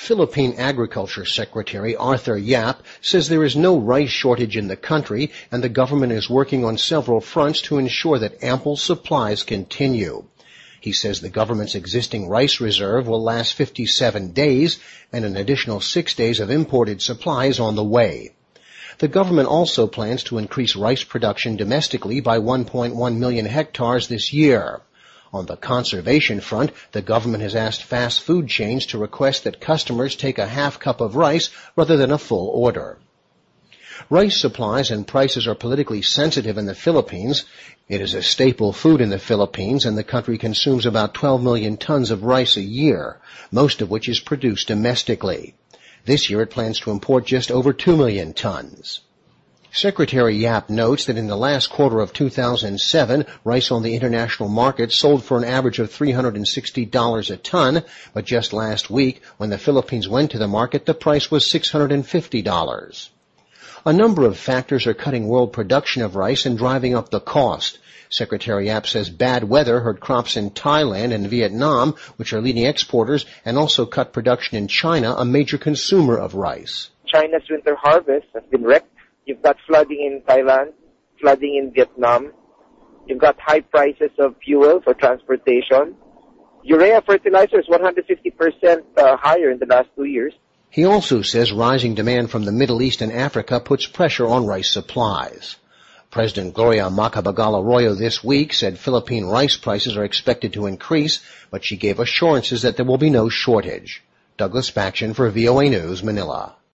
Philippine Agriculture Secretary Arthur Yap says there is no rice shortage in the country and the government is working on several fronts to ensure that ample supplies continue. He says the government's existing rice reserve will last 57 days and an additional 6 days of imported supply is on the way. The government also plans to increase rice production domestically by 1.1 million hectares this year. On the conservation front, the government has asked fast food chains to request that customers take a half cup of rice rather than a full order. Rice supplies and prices are politically sensitive in the Philippines. It is a staple food in the Philippines, and the country consumes about 12 million tons of rice a year, most of which is produced domestically. This year it plans to import just over 2 million tons. Secretary Yap notes that in the last quarter of 2007, rice on the international market sold for an average of $360 a ton, but just last week, when the Philippines went to the market, the price was $650. A number of factors are cutting world production of rice and driving up the cost. Secretary Yap says bad weather hurt crops in Thailand and Vietnam, which are leading exporters, and also cut production in China, a major consumer of rice. China's winter harvest has been wrecked. You've got flooding in Thailand, flooding in Vietnam. You've got high prices of fuel for transportation. Urea fertilizer is 150% higher in the last 2 years. He also says rising demand from the Middle East and Africa puts pressure on rice supplies. President Gloria Macapagal Arroyo this week said Philippine rice prices are expected to increase, but she gave assurances that there will be no shortage. Douglas Baction for VOA News, Manila.